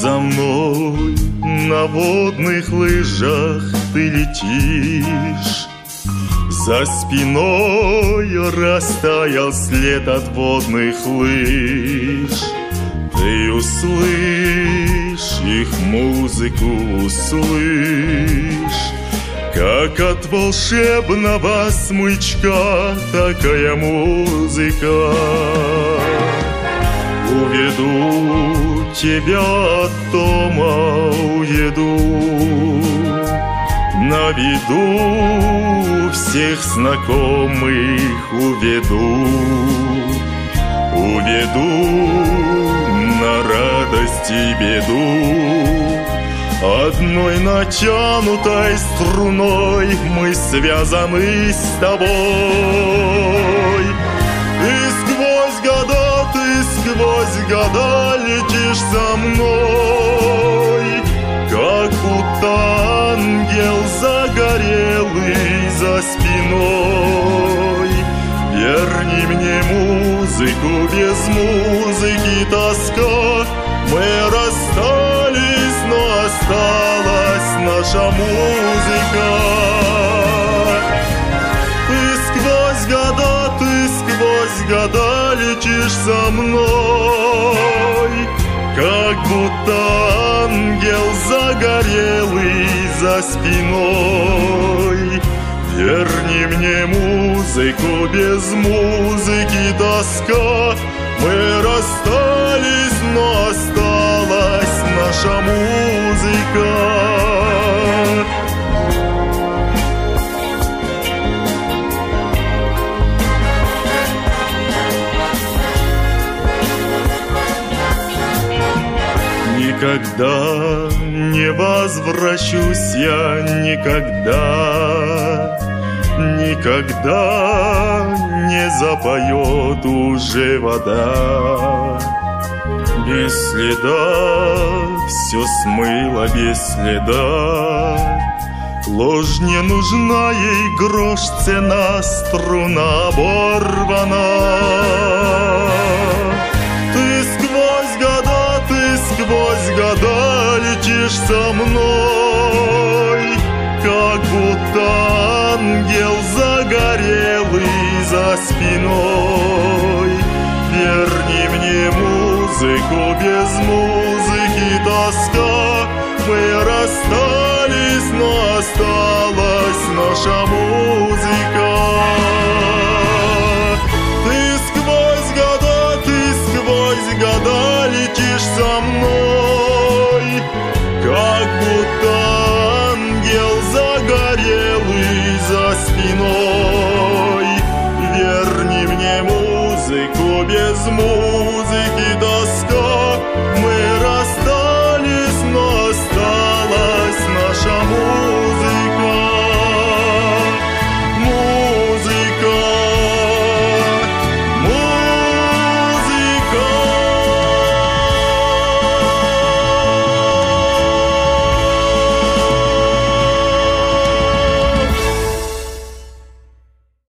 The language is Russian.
за мной на водных лыжах ты летишь. За спиной растаял след от водных лыж. Ты услышь их музыку, услышь, как от волшебного смычка такая музыка. Уведу тебя от дома, уеду, наведу всех знакомых, уведу, уведу на радость и беду. Одной натянутой струной мы связаны с тобой. Ты сквозь года летишь со мной, как будто ангел загорелый за спиной. Верни мне музыку, без музыки тоска. Мы расстались, но осталась наша музыка. Ты сквозь года летишь со мной, как будто ангел загорелый за спиной. Верни мне музыку, без музыки тоска. Мы расстались, но осталась наша музыка. Никогда не возвращусь я, никогда, никогда не запоет уже вода. Без следа все смыло, без следа. Ложь не нужна, ей грош цена, струна оборвана. Сквозь года летишь со мной, как будто ангел загорелый за спиной. Верни мне музыку, без музыки тоска. Мы расстались, но осталась наша музыка. Ты сквозь года летишь со мной, как будто ангел загорелый за спиной. Верни мне музыку, без музыки